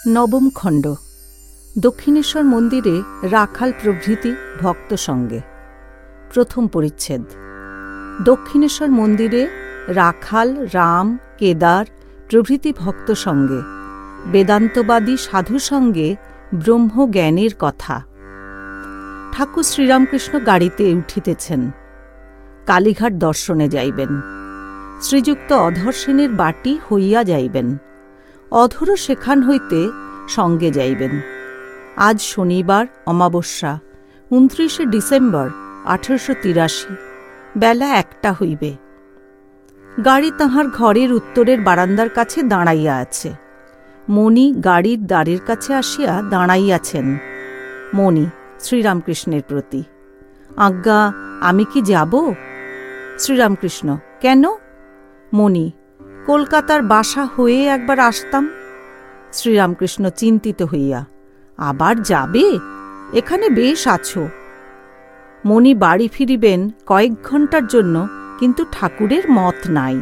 নবম খণ্ড। দক্ষিণেশ্বর মন্দিরে রাখাল প্রভৃতি ভক্ত সঙ্গে। প্রথম পরিচ্ছেদ। দক্ষিণেশ্বর মন্দিরে রাখাল, রাম, কেদার প্রভৃতি ভক্ত সঙ্গে বেদান্তবাদী সাধু সঙ্গে ব্রহ্মজ্ঞানের কথা। ঠাকুর শ্রীরামকৃষ্ণ গাড়িতে উঠিতেছেন, কালীঘাট দর্শনে যাইবেন। শ্রীযুক্ত অধর সেনের বাটি হইয়া যাইবেন। অধরও সেখান হইতে সঙ্গে যাইবেন। আজ শনিবার, অমাবস্যা, 29শে ডিসেম্বর 1883, বেলা 1টা হইবে। গাড়ি তাহার ঘরের উত্তরের বারান্দার কাছে দাঁড়াইয়া আছে। মণি গাড়ির দ্বারের কাছে আসিয়া দাঁড়াইয়াছেন। মণি শ্রীরামকৃষ্ণের প্রতি, আজ্ঞা, আমি কি যাব? শ্রীরামকৃষ্ণ, কেন? মণি, কলকাতার বাসা হয়ে একবার আসতাম। শ্রীরামকৃষ্ণ চিন্তিত হইয়া, আবার যাবে? এখানে বেশ আছো। মণি বাড়ি ফিরিবেন কয়েক ঘণ্টার জন্য, কিন্তু ঠাকুরের মত নাই।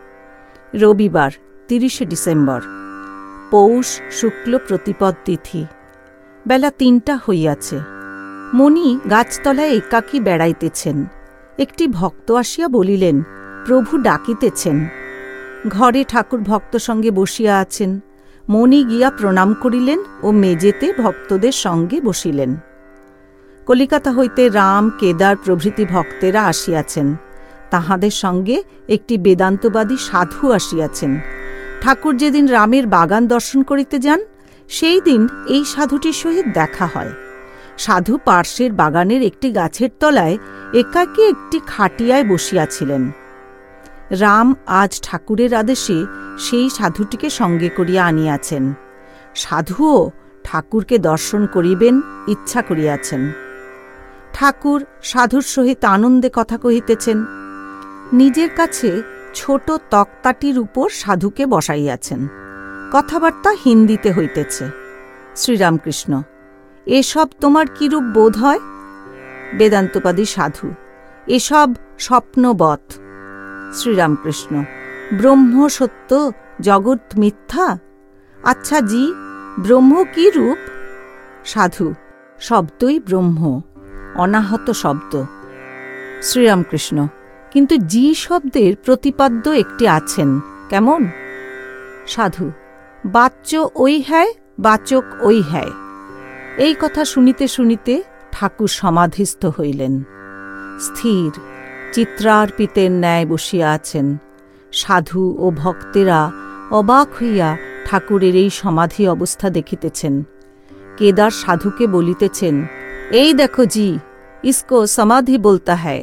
রবিবার 30শে ডিসেম্বর, পৌষ শুক্ল প্রতিপদ তিথি, বেলা 3টা হইয়াছে। মণি গাছতলায় একাকী বেড়াইতেছেন। একটি ভক্ত আসিয়া বলিলেন, প্রভু ডাকিতেছেন। ঘরে ঠাকুর ভক্ত সঙ্গে বসিয়া আছেন। মণি গিয়া প্রণাম করিলেন ও মেজেতে ভক্তদের সঙ্গে বসিলেন। কলিকাতা হইতে রাম, কেদার প্রভৃতি ভক্তেরা আসিয়াছেন। তাহাদের সঙ্গে একটি বেদান্তবাদী সাধু আসিয়াছেন। ঠাকুর যেদিন রামের বাগান দর্শন করিতে যান, সেই দিন এই সাধুটির সহিত দেখা হয়। সাধু পার্শ্বের বাগানের একটি গাছের তলায় একাকী একটি খাটিয়ায় বসিয়াছিলেন। রাম আজ ঠাকুরের আদেশে সেই সাধুটিকে সঙ্গে করিয়া আনিয়াছেন। সাধুও ঠাকুরকে দর্শন করিবেন ইচ্ছা করিয়াছেন। ঠাকুর সাধুর সহিত আনন্দে কথা কহিতেছেন। নিজের কাছে ছোট তক্তাটির উপর সাধুকে বসাইয়াছেন। কথাবার্তা হিন্দিতে হইতেছে। শ্রীরামকৃষ্ণ, এসব তোমার কিরূপ বোধ হয়? বেদান্তবাদী সাধু, এসব স্বপ্নবৎ। শ্রীরামকৃষ্ণ, ব্রহ্ম সত্য, জগৎ মিথ্যা। আচ্ছা জি, ব্রহ্ম কি রূপ? সাধু, শব্দই ব্রহ্ম, অনাহত শব্দ। শ্রীরামকৃষ্ণ, কিন্তু জি শব্দের প্রতিপাদ্য একটি আছেন, কেমন? সাধু, বাচ্য ওই হ্যায়, বাচক ওই হ্যায়। এই কথা শুনিতে শুনিতে ঠাকুর সমাধিস্থ হইলেন। স্থির চিত্রার্পিতের ন্যায় বসিয়া আছেন। সাধু ও ভক্তেরা অবাক হইয়া ঠাকুরের এই সমাধি অবস্থা দেখিতেছেন। কেদার সাধুকে বলিতেছেন, এই দেখো জি, ইসকো সমাধি বলতা হ্যায়।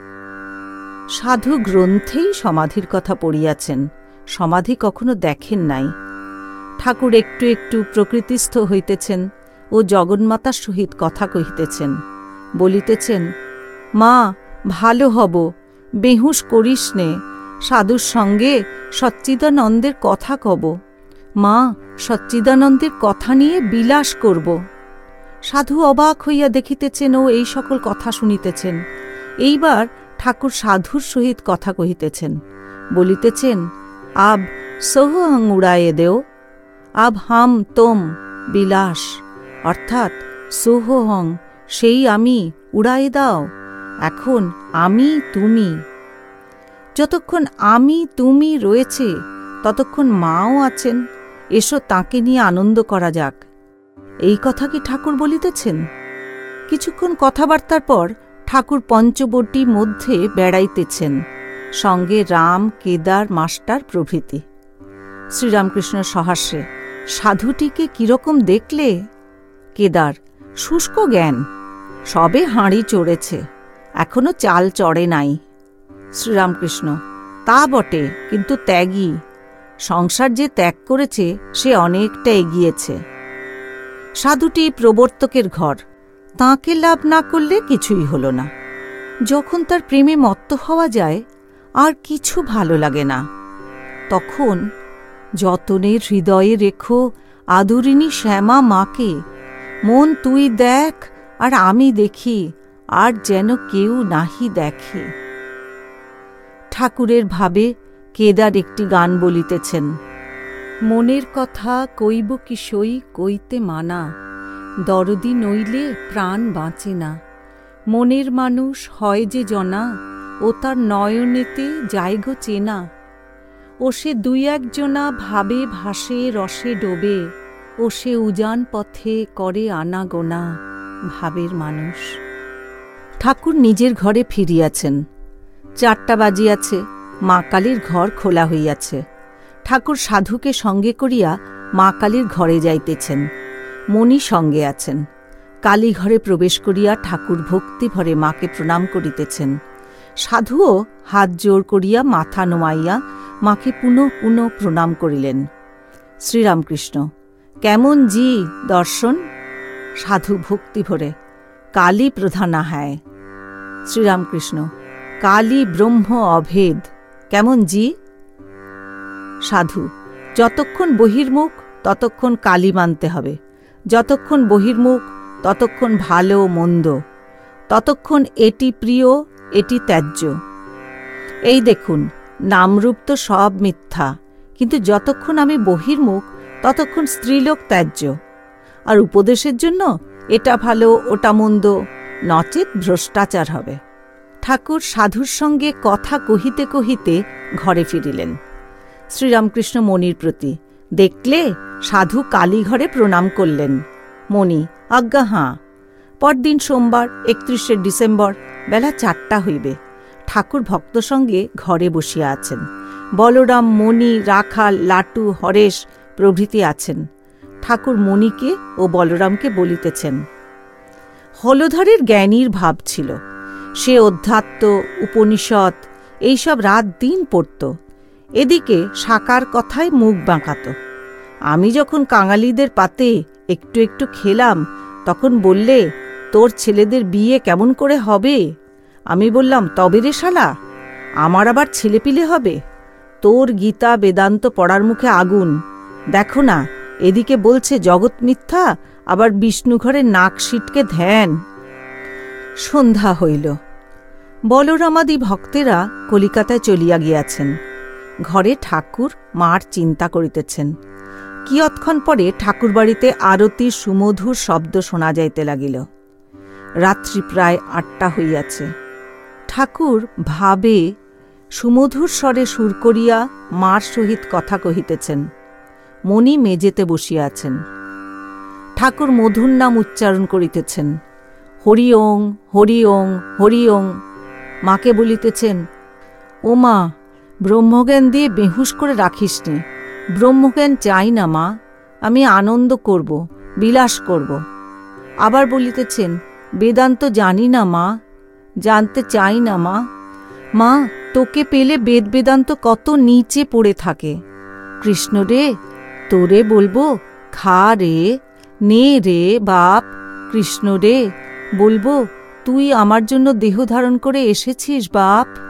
সাধু গ্রন্থেই সমাধির কথা পড়িয়াছেন, সমাধি কখনো দেখেন নাই। ঠাকুর একটু একটু প্রকৃতিস্থ হইতেছেন ও জগন্মাতার সহিত কথা কহিতেছেন। বলিতেছেন, মা, ভালো হব, বেহুশ করিস নে, সাধুর সঙ্গে সচ্চিদানন্দের কথা কব। মা, সচ্চিদানন্দের কথা নিয়ে বিলাস করব। সাধু অবাক হইয়া দেখিতেছেন ও এই সকল কথা শুনিতেছেন। এইবার ঠাকুর সাধুর সহিত কথা কহিতেছেন। বলিতেছেন, আব সোহং উড়ায়ে দেও, আব হাম তোম বিলাস, অর্থাৎ সোহং সেই আমি, উড়ায়ে দাও, এখন আমি তুমি। যতক্ষণ আমি তুমি রয়েছে ততক্ষণ মাও আছেন, এসো তাঁকে নিয়ে আনন্দ করা যাক। এই কথা কি ঠাকুর বলিতেছেন? কিছুক্ষণ কথাবার্তার পর ঠাকুর পঞ্চবটী মধ্যে বেড়াইতেছেন, সঙ্গে রাম, কেদার মাস্টার প্রভৃতি। শ্রীরামকৃষ্ণ সহাস্যে, সাধুটিকে কিরকম দেখলে? কেদার, শুষ্ক জ্ঞান, সবে হাঁড়ি চড়েছে, এখনো চাল চড়ে নাই। শ্রীরামকৃষ্ণ, তা বটে, কিন্তু ত্যাগী। সংসার যে ত্যাগ করেছে সে অনেকটা এগিয়েছে। সাধুটি প্রবর্তকের ঘর, তাঁকে লাভ না করলে কিছুই হল না। যখন তার প্রেমে মত্ত হওয়া যায়, আর কিছু ভালো লাগে না। তখন যতনে হৃদয়ে রেখো আদরিণী শ্যামা মাকে, মন তুই দেখ আর আমি দেখি, আর যেন কেউ নাহি দেখে। ঠাকুরের ভাবে কেদার একটি গান বলিতেছেন। মনের কথা কইব কি সই কইতে মানা, দরদি নইলে প্রাণ বাঁচে না। মনের মানুষ হয় যে জনা, ও তার নয়নেতে যায়গো চেনা। ও সে দুই একজনা ভাবে ভাসে রসে ডোবে, ও সে উজান পথে করে আনাগোনা ভাবের মানুষ। ঠাকুর নিজের ঘরে ফিরিয়াছেন। 4টা বাজিয়াছে, মা কালীর ঘর খোলা হইয়াছে। ঠাকুর সাধুকে সঙ্গে করিয়া মা কালীর ঘরে যাইতেছেন। মণি সঙ্গে আছেন। কালী ঘরে প্রবেশ করিয়া ঠাকুর ভক্তি ভরে মাকে প্রণাম করিতেছেন। সাধুও হাত জোর করিয়া মাথা নোয়াইয়া মাকে পুনঃ পুনঃ প্রণাম করিলেন। শ্রীরামকৃষ্ণ: কেমন জি দর্শন? সাধু ভক্তি ভরে: কালী প্রধানা হ্যায়। শ্রীরামকৃষ্ণ: কালী ব্রহ্ম অভেদ, কেমন জি? সাধু: যতক্ষণ বহির্মুখ ততক্ষণ কালী মানতে হবে, যতক্ষণ বহির্মুখ ততক্ষণ ভালো মন্দ, ততক্ষণ এটি প্রিয় এটি ত্যায্য। এই দেখুন, নামরূপ তো সব মিথ্যা, কিন্তু যতক্ষণ আমি বহির্মুখ ততক্ষণ স্ত্রীলোক ত্যায্য। আর উপদেশের জন্য এটা ভালো ওটা মন্দ, নচেত ভ্রষ্টাচার হবে। ঠাকুর সাধুর সঙ্গে কথা কহিতে কহিতে ঘরে ফিরিলেন। শ্রীরামকৃষ্ণ মণির প্রতি: দেখলে, সাধু কালীঘরে প্রণাম করলেন। মণি: আজ্ঞা হাঁ। পরদিন সোমবার 31শে ডিসেম্বর বেলা 4টা হইবে। ঠাকুর ভক্ত সঙ্গে ঘরে বসিয়া আছেন। বলরাম, মণি, রাখাল, লাটু, হরেশ প্রভৃতি আছেন। ঠাকুর মণিকে ও বলরামকে বলিতেছেন। হলধরের জ্ঞানীর ভাব ছিল। সে অধ্যাত্ম, উপনিষদ এইসব রাত দিন পড়ত। এদিকে সাকার কথায় মুখ বাঁকাত। আমি যখন কাঙালিদের পাতে একটু একটু খেলাম, তখন বললে, তোর ছেলেদের বিয়ে কেমন করে হবে? আমি বললাম, তবে রে শালা, আমার আবার ছেলেপিলে হবে? তোর গীতা বেদান্ত পড়ার মুখে আগুন। দেখো না, এদিকে বলছে জগৎ মিথ্যা, আবার বিষ্ণুঘরে নাক সিটকে ধ্যান। সন্ধ্যা হইল। বলরামাদি ভক্তেরা কলিকাতায় চলিয়া গিয়াছেন। ঘরে ঠাকুর মার চিন্তা করিতেছেন। কিয়ৎক্ষণ পরে ঠাকুরবাড়িতে আরতির সুমধুর শব্দ শোনা যাইতে লাগিল। রাত্রি প্রায় 8টা হইয়াছে। ঠাকুর ভাবে সুমধুর স্বরে সুর করিয়া মার সহিত কথা কহিতেছেন। মণি মেজেতে বসিয়া আছেন। ঠাকুর মধুর নাম উচ্চারণ করিতেছেন। হরি ওং, হরি ওং, হরি ওং। মাকে বলিতেছেন, ও মা, ব্রহ্মজ্ঞান দিয়ে বেহুশ করে রাখিস নে। ব্রহ্মজ্ঞান চাই না মা, আমি আনন্দ করব, বিলাস করব। আবার বলিতেছেন, বেদান্ত জানি না মা, জানতে চাই না মা। মা, তোকে পেলে বেদ বেদান্ত কত নিচে পড়ে থাকে। কৃষ্ণ রে, তোরে বলবো, খা রে, নে রে বাপ। কৃষ্ণ রে, বলবো, তুই আমার জন্য দেহ ধারণ করে এসেছিস বাপ।